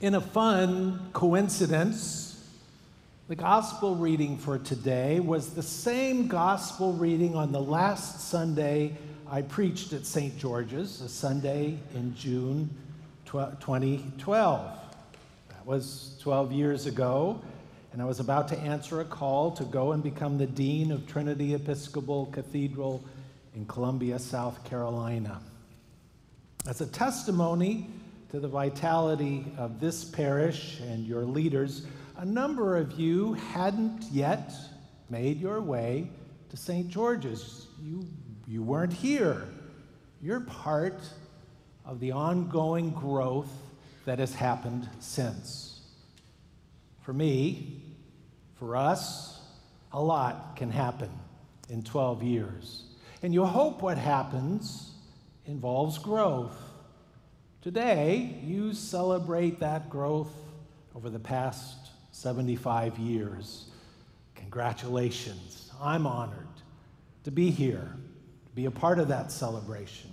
In a fun coincidence, the gospel reading for today was the same gospel reading on the last Sunday I preached at St. George's, a Sunday in June 2012. That was 12 years ago, and I was about to answer a call to go and become the Dean of Trinity Episcopal Cathedral in Columbia, South Carolina. As a testimony to the vitality of this parish and your leaders, a number of you hadn't yet made your way to St. George's. You weren't here. You're part of the ongoing growth that has happened since. For me, for us, a lot can happen in 12 years. And you hope what happens involves growth. Today, you celebrate that growth over the past 75 years. Congratulations. I'm honored to be here, to be a part of that celebration.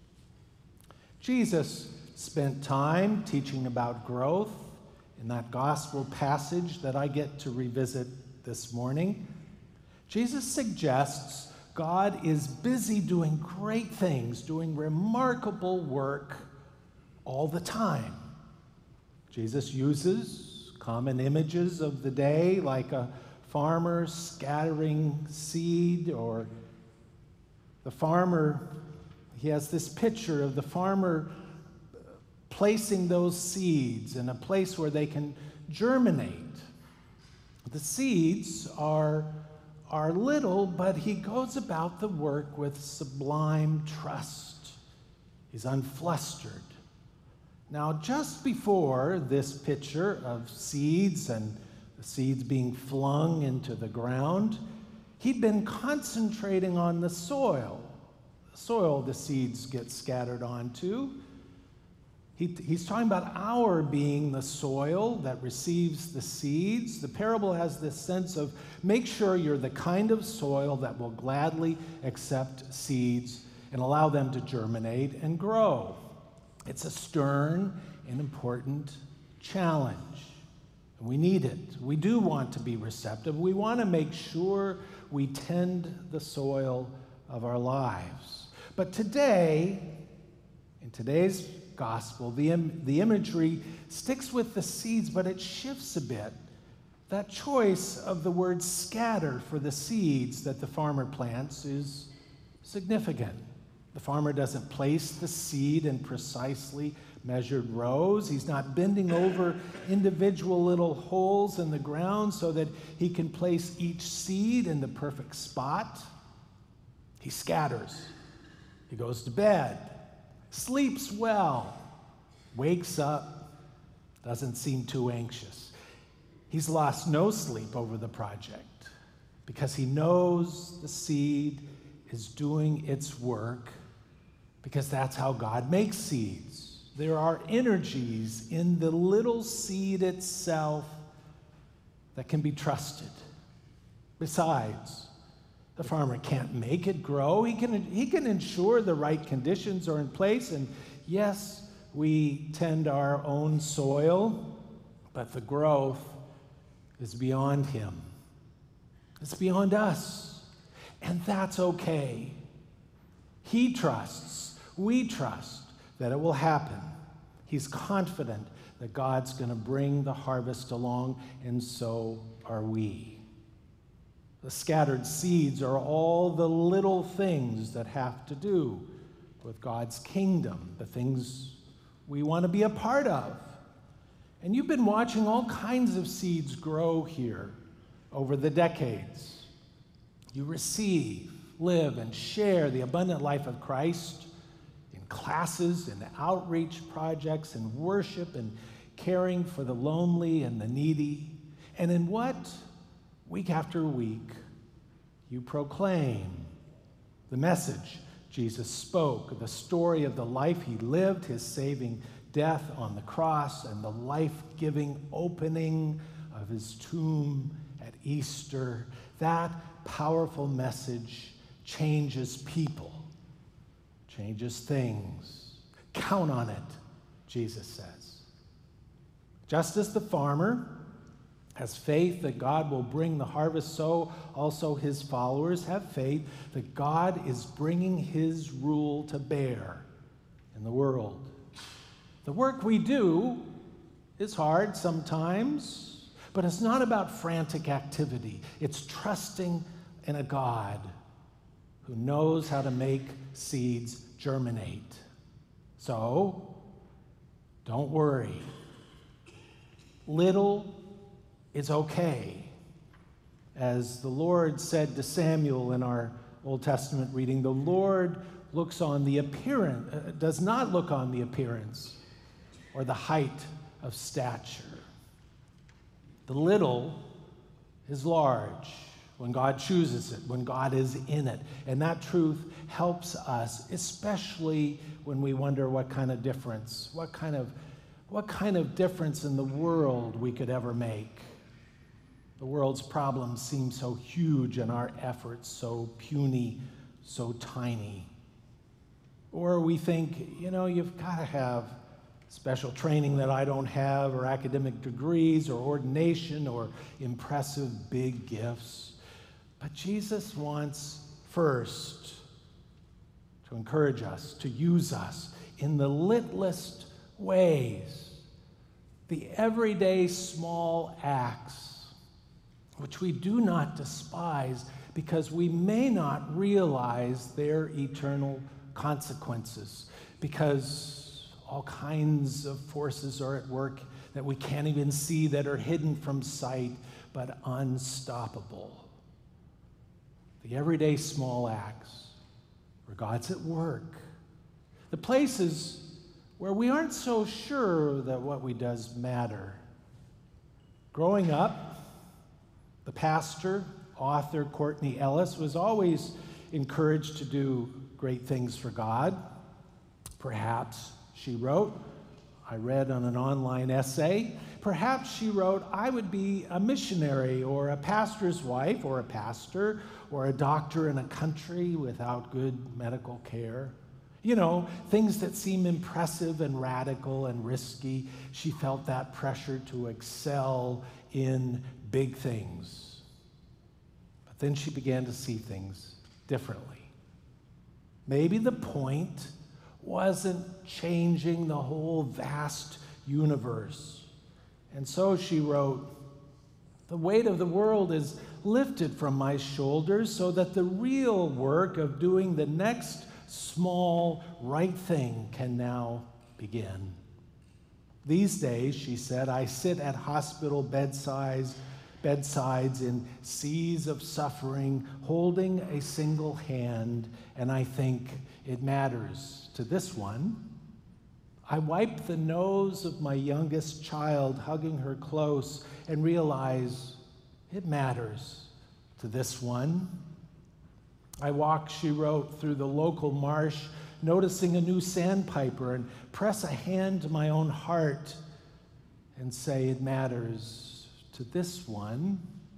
Jesus spent time teaching about growth in that gospel passage that I get to revisit this morning. Jesus suggests God is busy doing great things, doing remarkable work all the time. Jesus uses common images of the day, like a farmer scattering seed, or the farmer, he has this picture of the farmer placing those seeds in a place where they can germinate. The seeds are little, but he goes about the work with sublime trust. He's unflustered. Now, just before this picture of seeds and the seeds being flung into the ground, he'd been concentrating on the soil the seeds get scattered onto. He's talking about our being the soil that receives the seeds. The parable has this sense of make sure you're the kind of soil that will gladly accept seeds and allow them to germinate and grow. It's a stern and important challenge. And we need it. We do want to be receptive. We want to make sure we tend the soil of our lives. But today, in today's gospel, the imagery sticks with the seeds, but it shifts a bit. That choice of the word scatter for the seeds that the farmer plants is significant. The farmer doesn't place the seed in precisely measured rows. He's not bending over individual little holes in the ground so that he can place each seed in the perfect spot. He scatters. He goes to bed, sleeps well, wakes up, doesn't seem too anxious. He's lost no sleep over the project because he knows the seed is doing its work, because that's how God makes seeds. There are energies in the little seed itself that can be trusted. Besides, the farmer can't make it grow. He can ensure the right conditions are in place. And yes, we tend our own soil, but the growth is beyond him. It's beyond us. And that's okay. He trusts. We trust that it will happen. He's confident that God's going to bring the harvest along, and so are we. The scattered seeds are all the little things that have to do with God's kingdom, the things we want to be a part of. And you've been watching all kinds of seeds grow here over the decades. You receive, live, and share the abundant life of Christ in classes and outreach projects and worship and caring for the lonely and the needy. And in what, week after week, you proclaim the message Jesus spoke, the story of the life he lived, his saving death on the cross, and the life-giving opening of his tomb at Easter. That powerful message changes people, changes things. Count on it, Jesus says. Just as the farmer has faith that God will bring the harvest, so also his followers have faith that God is bringing his rule to bear in the world. The work we do is hard sometimes, but it's not about frantic activity. It's trusting in a God who knows how to make seeds germinate. So, don't worry. Little is okay. As the Lord said to Samuel in our Old Testament reading, the Lord looks on the appearance, does not look on the appearance or the height of stature. The little is large when God chooses it, when God is in it. And that truth helps us, especially when we wonder what kind of difference in the world we could ever make. The world's problems seem so huge and our efforts so puny, so tiny. Or we think, you've got to have special training that I don't have, or academic degrees, or ordination, or impressive big gifts. But Jesus wants first to encourage us, to use us in the littlest ways, the everyday small acts, which we do not despise because we may not realize their eternal consequences, because all kinds of forces are at work that we can't even see, that are hidden from sight, but unstoppable. The everyday small acts where God's at work. The places where we aren't so sure that what we does matter. Growing up, the pastor, author Courtney Ellis was always encouraged to do great things for God. Perhaps she wrote, I read on an online essay, perhaps she wrote, I would be a missionary or a pastor's wife or a pastor or a doctor in a country without good medical care. Things that seem impressive and radical and risky. She felt that pressure to excel in big things. But then she began to see things differently. Maybe the point wasn't changing the whole vast universe. And so she wrote, the weight of the world is lifted from my shoulders so that the real work of doing the next small right thing can now begin. These days, she said, I sit at hospital bedsides in seas of suffering, holding a single hand, and I think it matters to this one. I wipe the nose of my youngest child, hugging her close, and realize it matters to this one. I walk, she wrote, through the local marsh, noticing a new sandpiper, and press a hand to my own heart and say it matters to this one,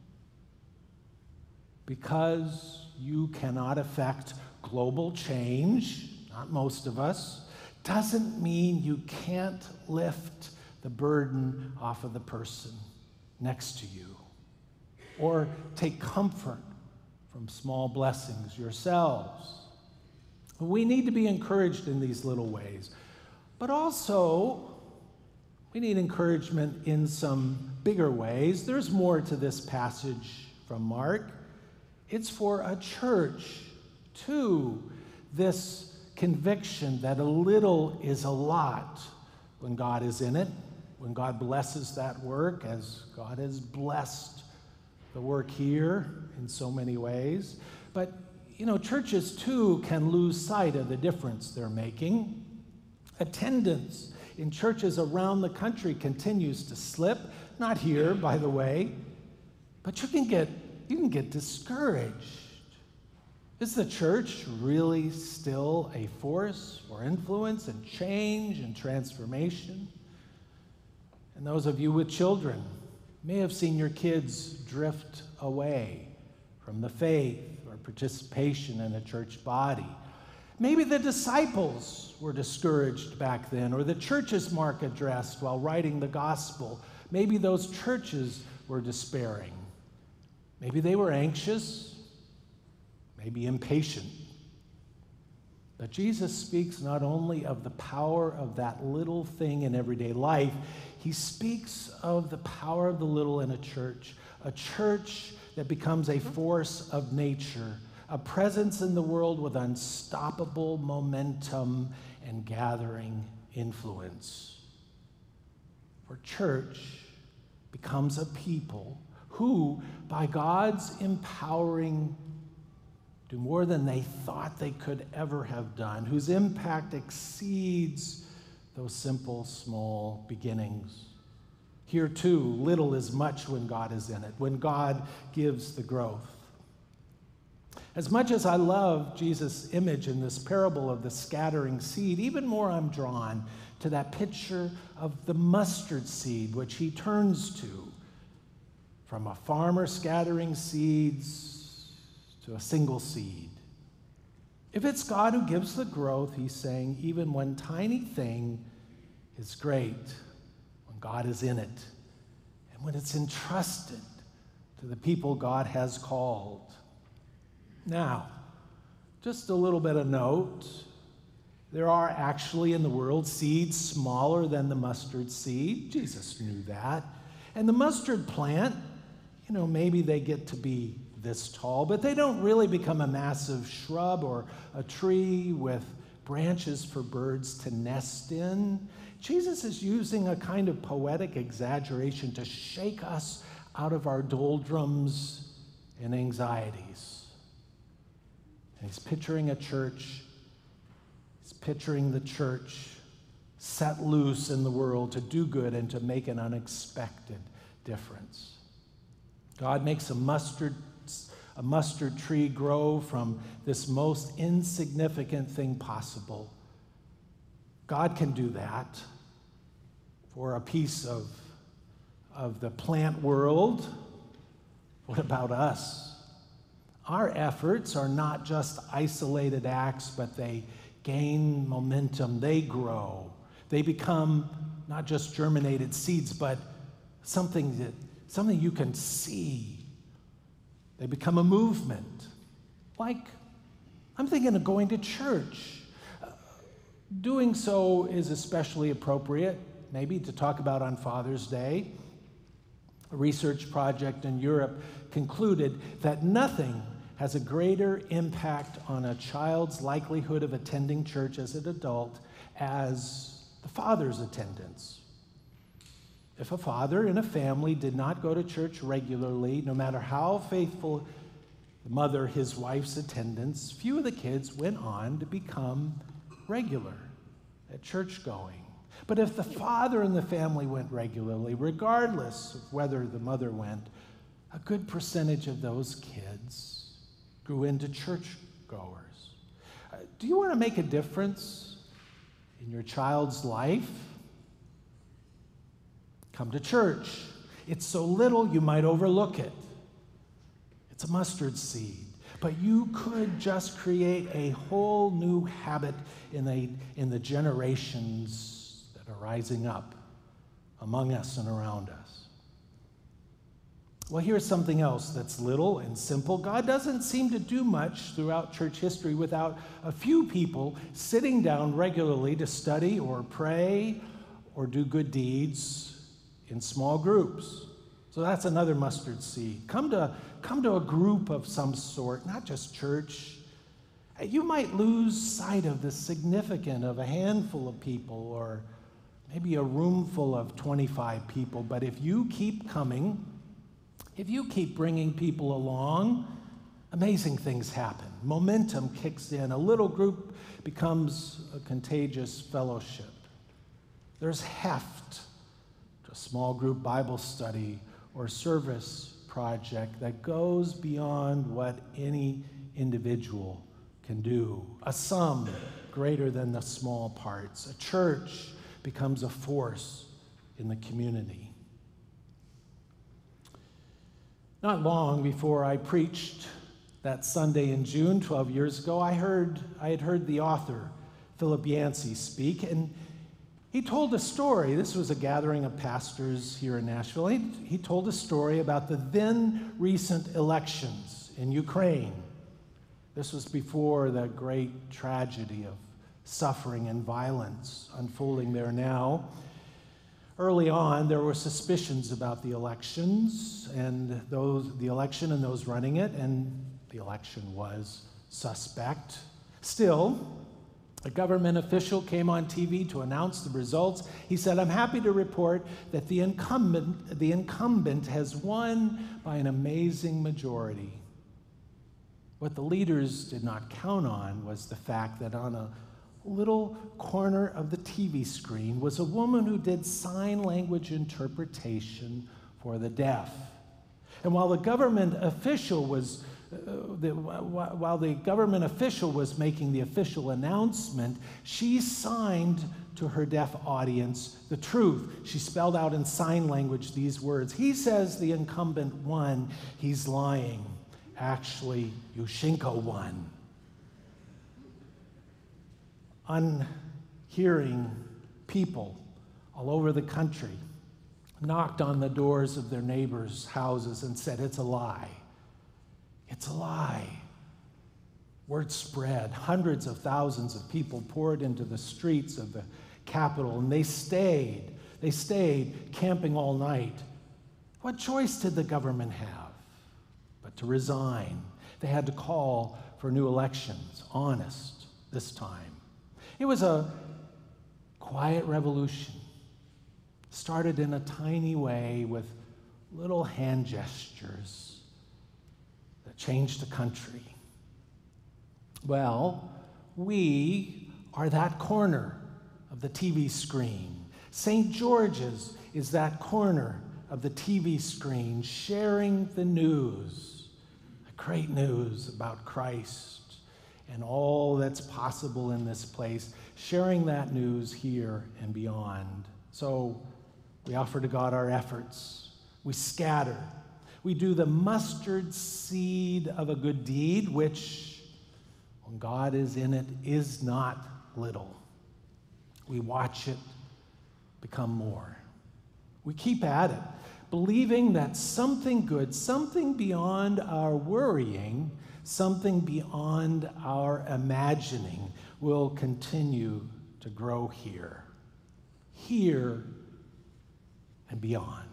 because you cannot affect global change, not most of us, doesn't mean you can't lift the burden off of the person next to you, or take comfort from small blessings yourselves. We need to be encouraged in these little ways, but also we need encouragement in some bigger ways. There's more to this passage from Mark. It's for a church, too, this conviction that a little is a lot when God is in it, when God blesses that work, as God has blessed the work here in so many ways. But, churches, too, can lose sight of the difference they're making. Attendance in churches around the country continues to slip. Not here, by the way, but you can get discouraged. Is the church really still a force for influence and change and transformation? And those of you with children may have seen your kids drift away from the faith or participation in a church body. Maybe the disciples were discouraged back then, or the churches Mark addressed while writing the gospel. Maybe those churches were despairing. Maybe they were anxious, maybe impatient. But Jesus speaks not only of the power of that little thing in everyday life, he speaks of the power of the little in a church that becomes a force of nature, a presence in the world with unstoppable momentum and gathering influence. For church becomes a people who, by God's empowering, do more than they thought they could ever have done, whose impact exceeds those simple, small beginnings. Here, too, little is much when God is in it, when God gives the growth. As much as I love Jesus' image in this parable of the scattering seed, even more I'm drawn to that picture of the mustard seed, which he turns to, from a farmer scattering seeds to a single seed. If it's God who gives the growth, he's saying even one tiny thing is great when God is in it and when it's entrusted to the people God has called. Now, just a little bit of note. There are actually in the world seeds smaller than the mustard seed. Jesus knew that. And the mustard plant, maybe they get to be this tall, but they don't really become a massive shrub or a tree with branches for birds to nest in. Jesus is using a kind of poetic exaggeration to shake us out of our doldrums and anxieties. And he's picturing a church. He's picturing the church set loose in the world to do good and to make an unexpected difference. God makes a mustard tree grow from this most insignificant thing possible. God can do that for a piece of the plant world. What about us? Our efforts are not just isolated acts, but they gain momentum. They grow. They become not just germinated seeds, but something you can see. They become a movement. Like, I'm thinking of going to church. Doing so is especially appropriate, maybe to talk about on Father's Day. A research project in Europe concluded that nothing has a greater impact on a child's likelihood of attending church as an adult as the father's attendance. If a father in a family did not go to church regularly, no matter how faithful the mother, his wife's attendance, few of the kids went on to become regular at church going. But if the father in the family went regularly, regardless of whether the mother went, a good percentage of those kids grew into church goers. Do you want to make a difference in your child's life? Come to church. It's so little you might overlook it. It's a mustard seed. But you could just create a whole new habit in the generations that are rising up among us and around us. Well, here's something else that's little and simple. God doesn't seem to do much throughout church history without a few people sitting down regularly to study or pray or do good deeds in small groups. So that's another mustard seed. Come to a group of some sort, not just church. You might lose sight of the significance of a handful of people or maybe a room full of 25 people, but if you keep coming, if you keep bringing people along, amazing things happen. Momentum kicks in. A little group becomes a contagious fellowship. There's heft to a small group Bible study or service project that goes beyond what any individual can do. A sum greater than the small parts. A church becomes a force in the community. Not long before I preached That Sunday in June, 12 years ago, I had heard the author, Philip Yancey, speak, and he told a story. This was a gathering of pastors here in Nashville. He told a story about the then recent elections in Ukraine. This was before the great tragedy of suffering and violence unfolding there now. Early on, there were suspicions about the elections and the election and those running it, and the election was suspect. Still, a government official came on TV to announce the results. He said, "I'm happy to report that the incumbent has won by an amazing majority." What the leaders did not count on was the fact that on a little corner of the TV screen was a woman who did sign language interpretation for the deaf. And while the government official was making the official announcement, she signed to her deaf audience the truth. She spelled out in sign language these words: "He says the incumbent won. He's lying. Actually, Yushchenko won." Unhearing people all over the country knocked on the doors of their neighbors' houses and said, "It's a lie. It's a lie." Word spread. Hundreds of thousands of people poured into the streets of the capital, and they stayed camping all night. What choice did the government have but to resign? They had to call for new elections, honest this time. It was a quiet revolution, started in a tiny way with little hand gestures that changed the country. Well, we are that corner of the TV screen. St. George's is that corner of the TV screen, sharing the news, the great news about Christ and all that's possible in this place, sharing that news here and beyond. So we offer to God our efforts. We scatter. We do the mustard seed of a good deed, which, when God is in it, is not little. We watch it become more. We keep at it, believing that something good, something beyond our worrying, something beyond our imagining will continue to grow here and beyond.